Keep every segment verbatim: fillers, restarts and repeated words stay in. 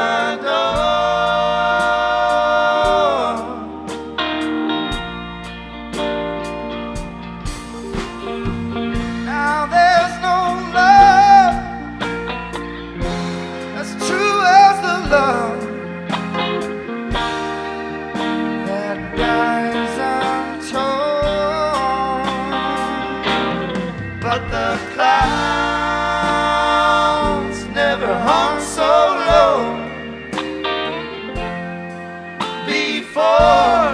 my door. Now there's no love as true as the love that dies untold. But the clouds never hung so low before.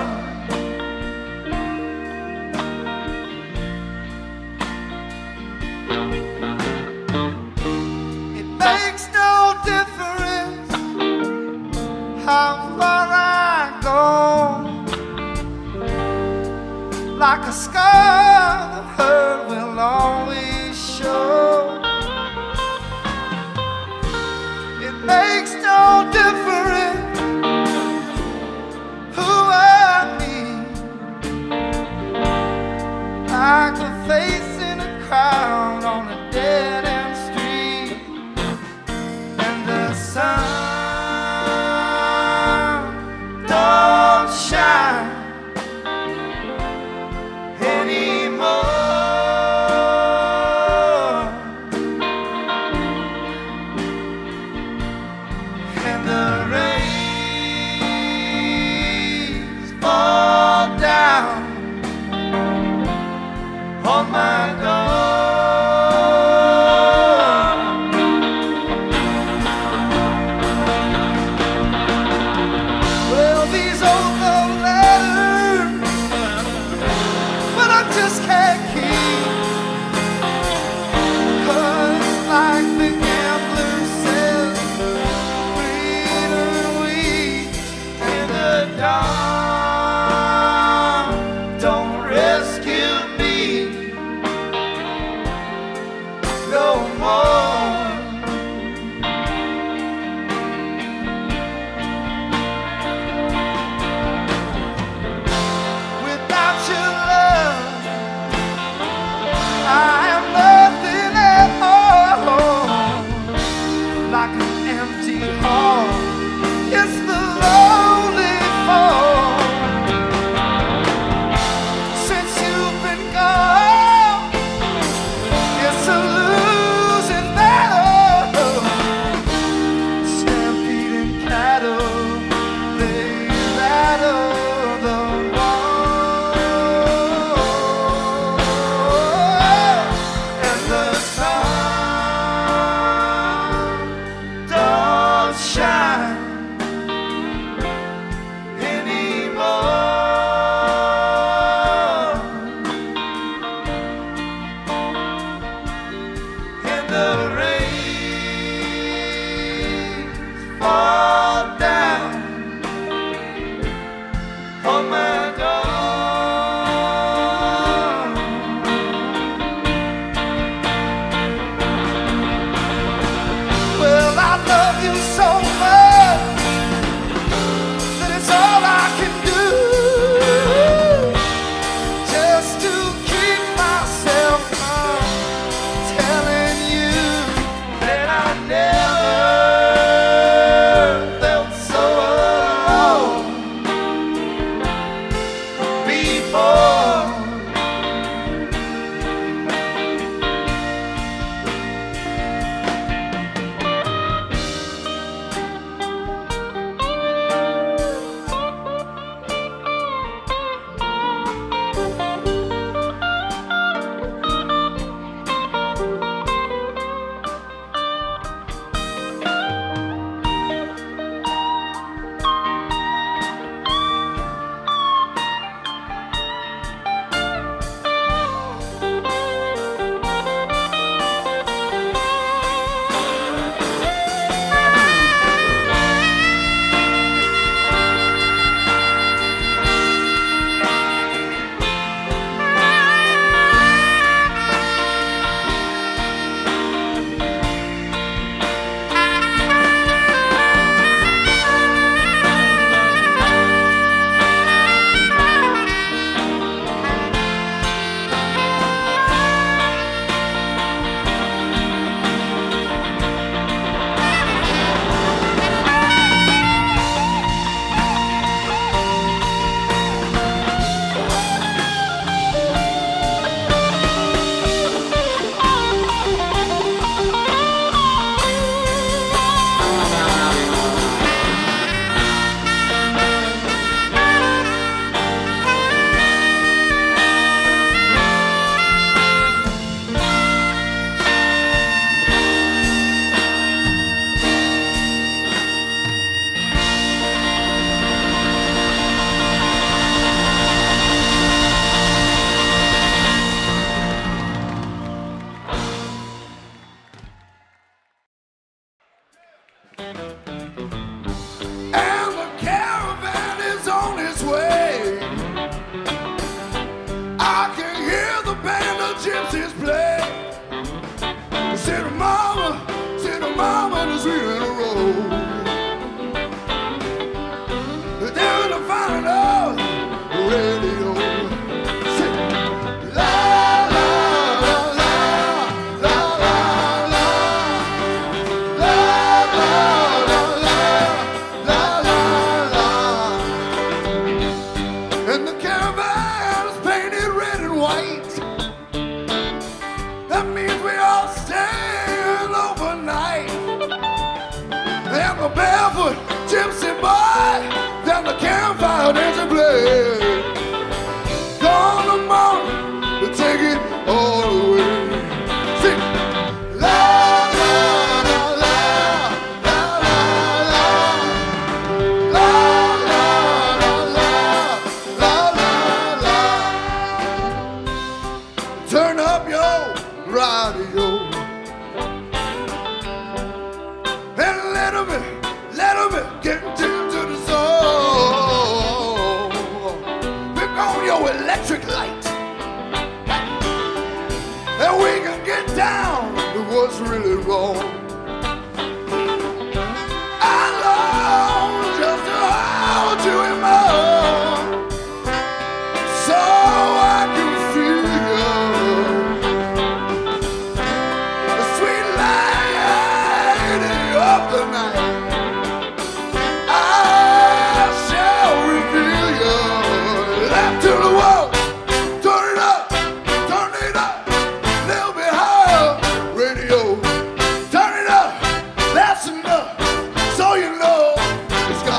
It makes no difference how far I go, like a scar the hurt will always show. It makes no difference who I meet, like a face in a crowd on a dead end street, and the sun don't shine anymore, and the rains fall down on my door. Well, these old love letters, but I just can't keep, 'cause like the gambler says, green or wheat in the dark don't rescue me no more. Without your love, I am nothing at all. Like an empty hall, it's the lonely fall.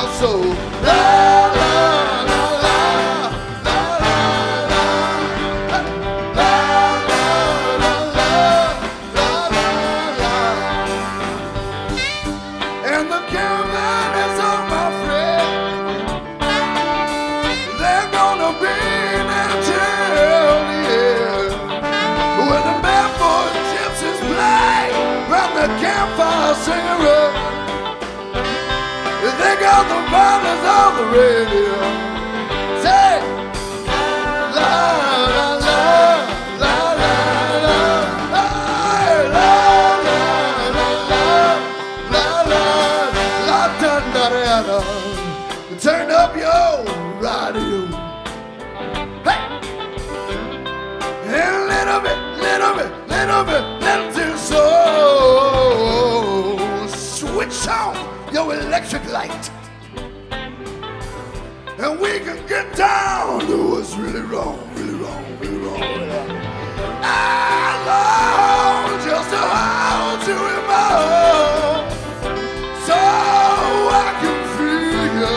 got soul. La la la la la la la la la la la la la. And the caravan is on my friend. They're gonna be there till the end. When the barefoot gypsies play round the campfire singing rock. They got the violence on the radio. Say la la la la la la la la la la la la la la. Turn up your radio. Hey, and a little bit, little bit, little bit, little too slow. Switch on your electric light, and we can get down to what's really wrong, really wrong, really wrong. I long just to hold you in my arms, so I can feel you.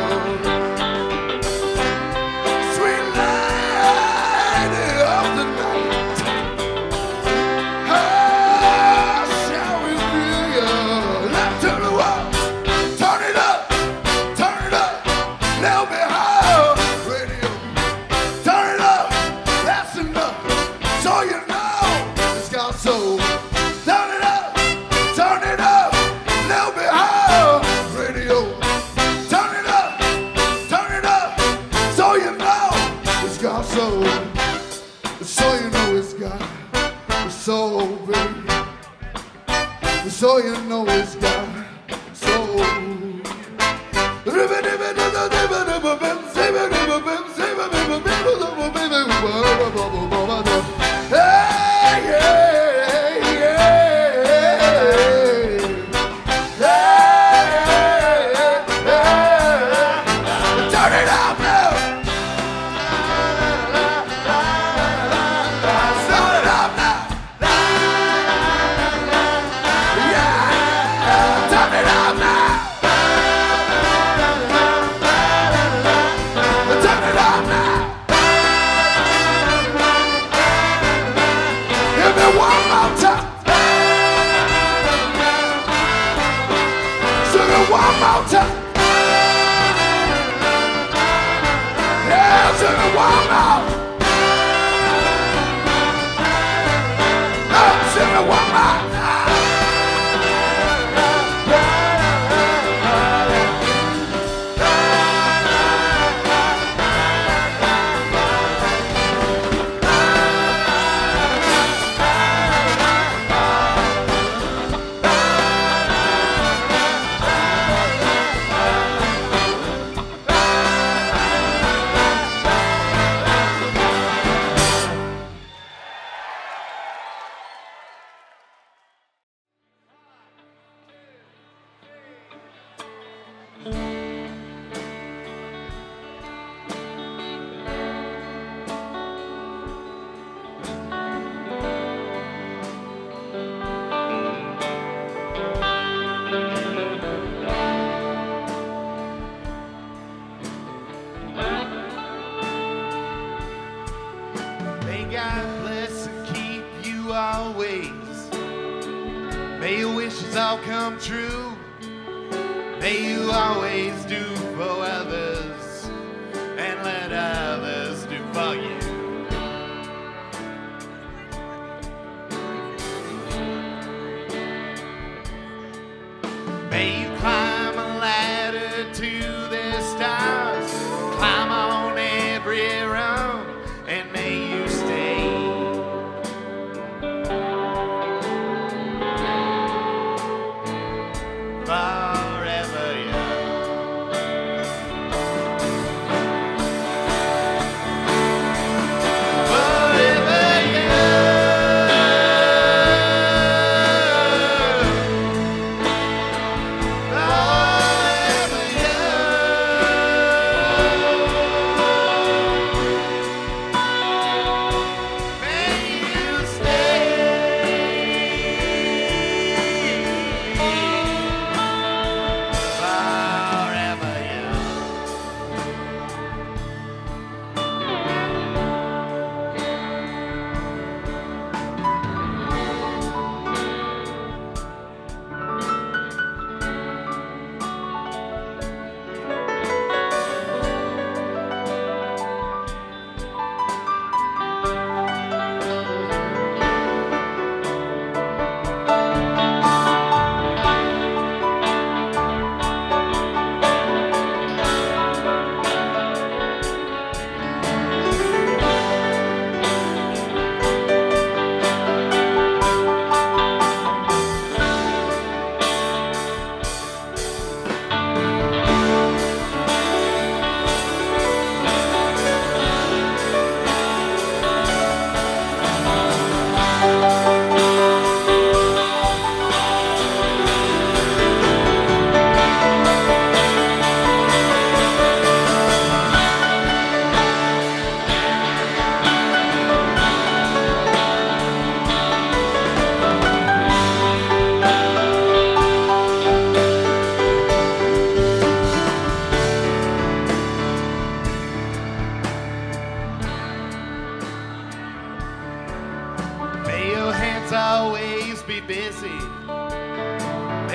Sweet lady of the night, how shall we feel you? Let's turn the wall. Turn it up, turn it up, little bit higher, radio. Turn it up, that's enough, so you know it's got soul. Turn it up, turn it up, little bit higher, radio. Turn it up, turn it up, so you know it's got soul. So you know it's got soul, baby. So you know it's got soul. Hey, yeah, yeah, yeah. Turn it up now. Turn it up now. Yeah, turn it up now. Turn it up now. Give me one more time. Sing it one more time. Yeah, sing it one more. Oh, sing it one more. May God bless and keep you always. May your wishes all come true. May you always do for others and let others do for you. May you climb a ladder to the stars, climb on every rung, and may you stay forever young. Forever young. Forever young.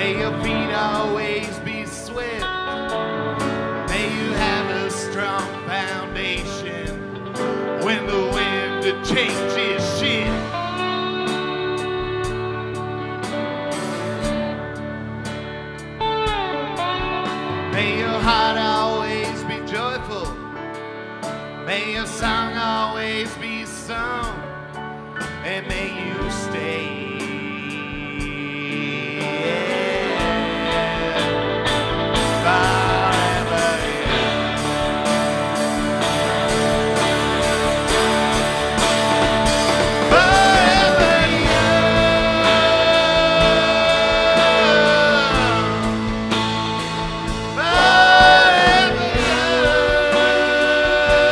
May your feet always be swift. May you have a strong foundation when the wind of change is shit. May your heart always be joyful. May your song always be sung. And may you stay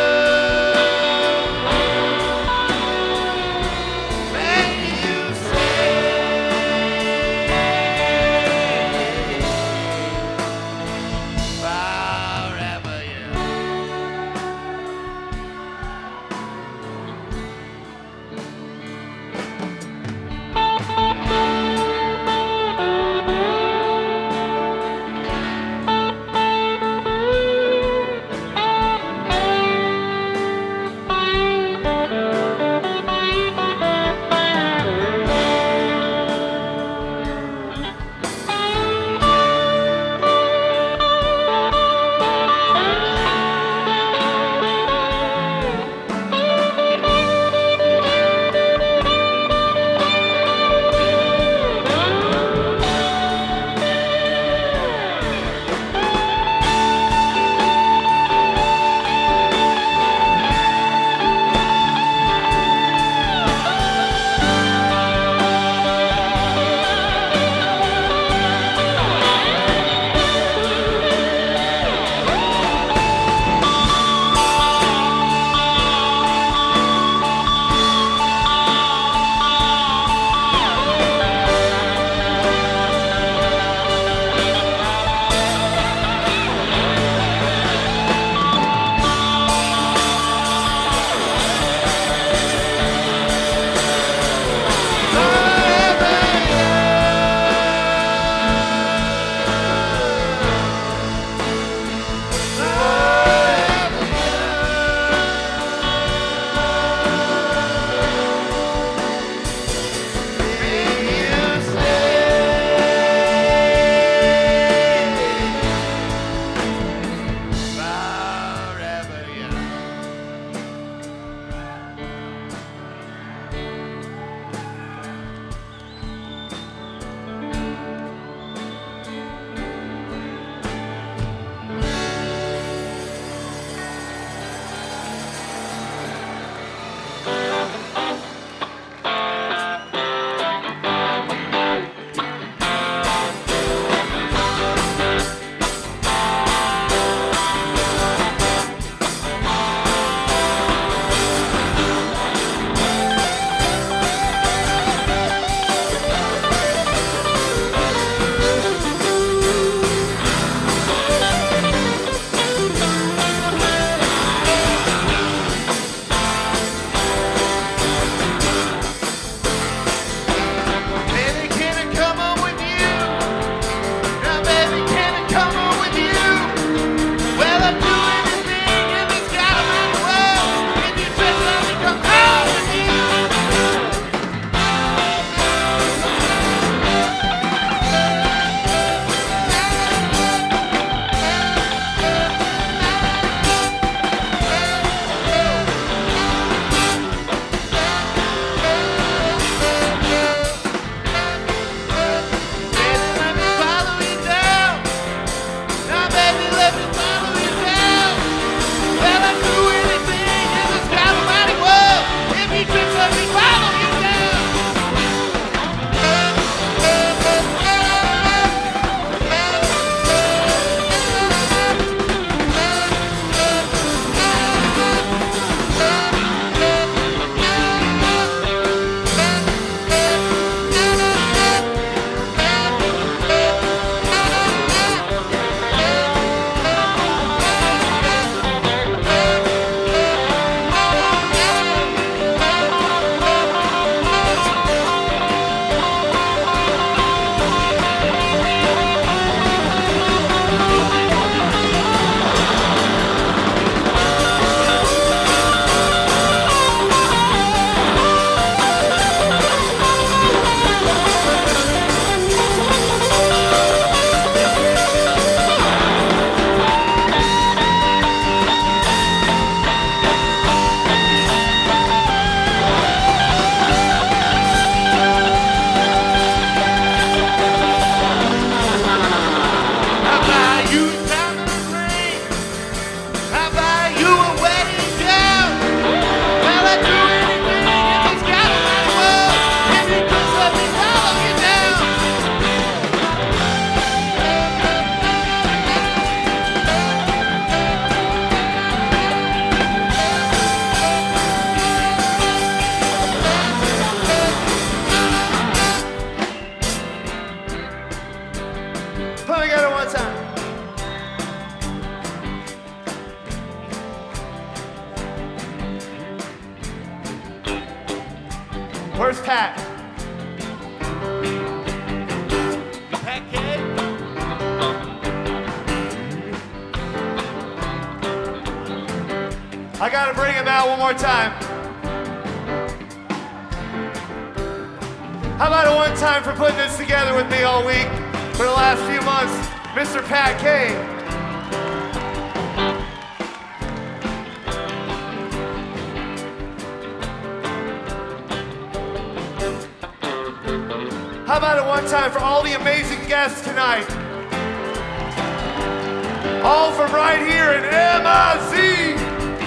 May you stay. Where's Pat? Pat K? I gotta bring him out one more time. How about a one time for putting this together with me all week for the last few months, Mister Pat K. How about a one time for all the amazing guests tonight? All from right here in M I Z.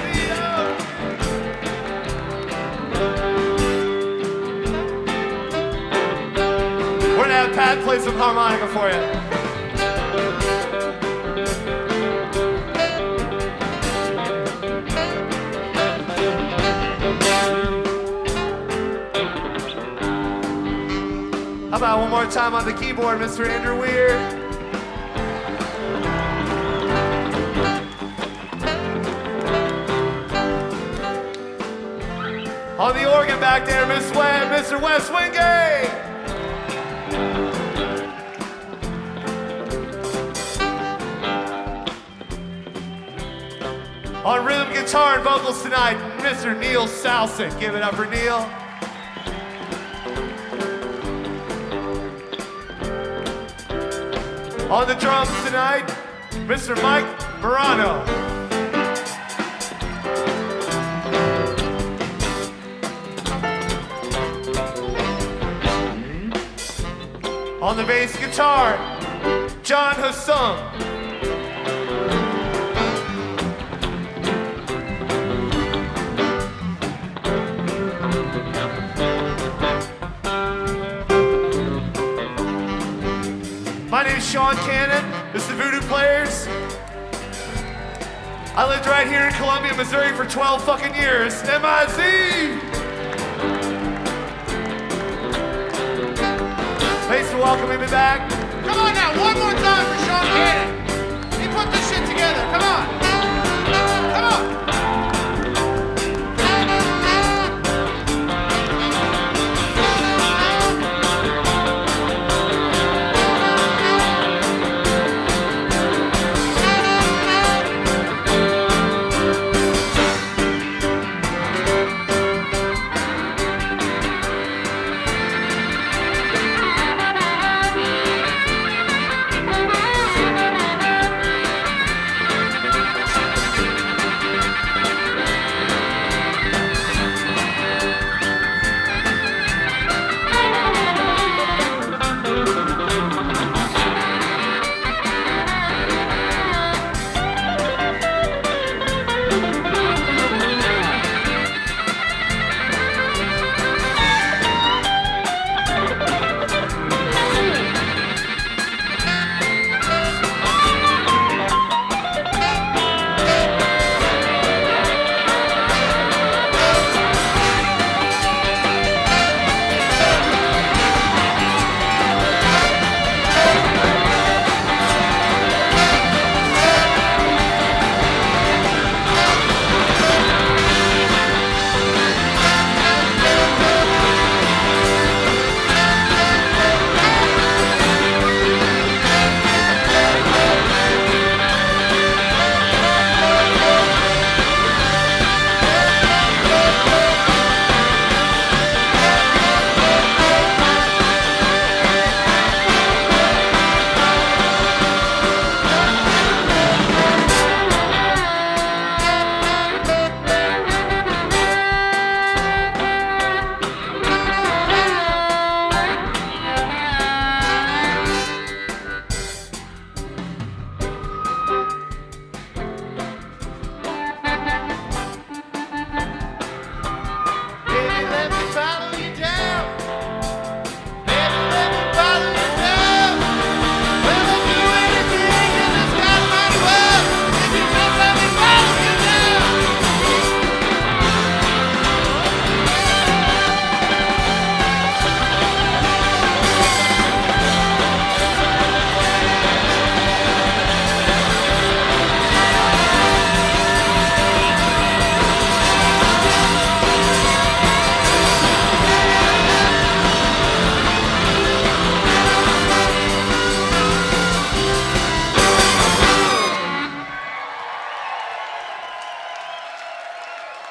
We're gonna have Pat play some harmonica for you. How about one more time on the keyboard, Mister Andrew Weir? On the organ back there, Miss Webb, Mister Wes Wingate. On rhythm guitar and vocals tonight, Mister Neil Salson. Give it up for Neil. On the drums tonight, Mister Mike Morano. On the bass guitar, John Hassam. My name is Sean Cannon. This is the Voodoo Players. I lived right here in Columbia, Missouri for twelve fucking years. M I Z! Thanks for welcoming me back. Come on now, one more time for Sean Cannon. He put this shit together. Come on. Come on.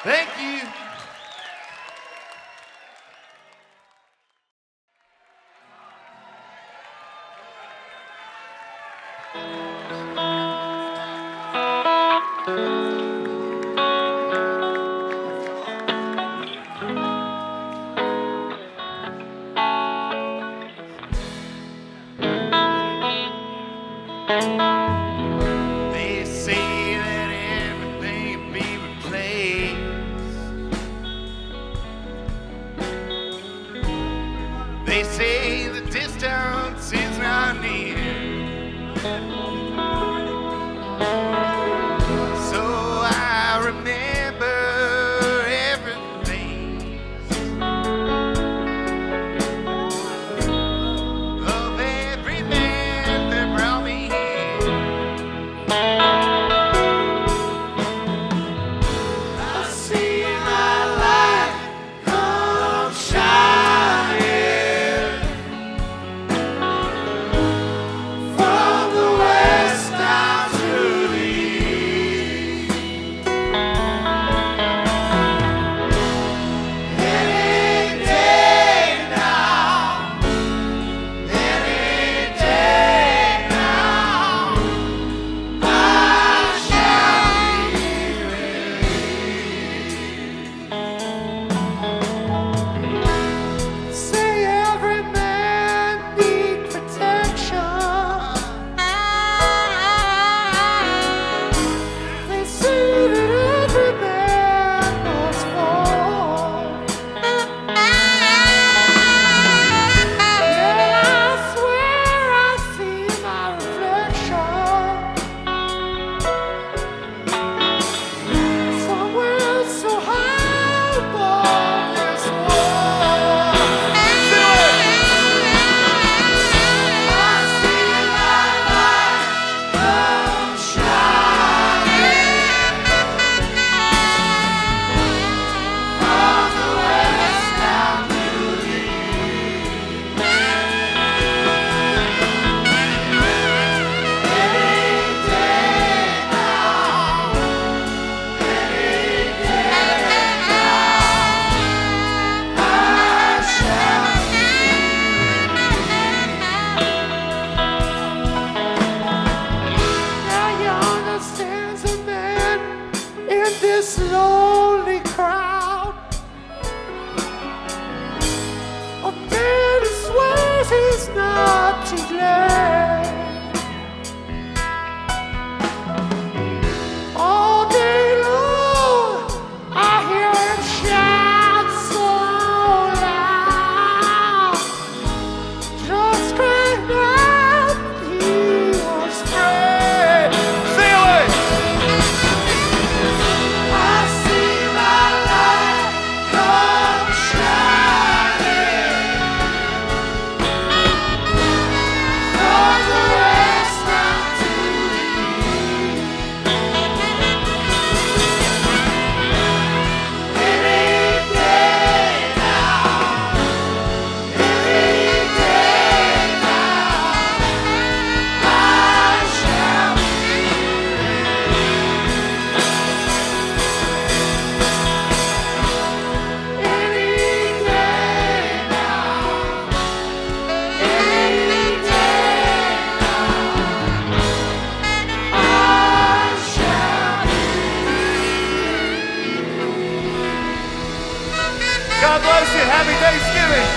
Thank you. They say that everything be replaced. They say the distance is not near. So I remember everything of every man that brought me here. I see my light come shining from the west down to the east. Any day now, any day now, I shall be released. Say every man need protection. They say that every man must fall. Yeah, I swear I see my reflection somewhere so high above this world. I see my light come shining from the west down to the east. Any day now, any day now, I shall be Now you understand the man in this lonely crowd. A man who swears he's not too glad. All day long, I hear him shout so loud. Just crying out he was free. I see my light come shining from the west down to the east. Any day now, any day now, I shall be Any day now, any day now, I shall God bless you. Happy Thanksgiving.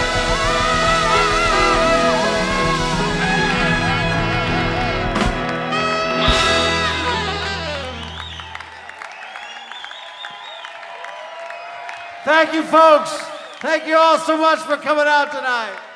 Thank you, folks. Thank you all so much for coming out tonight.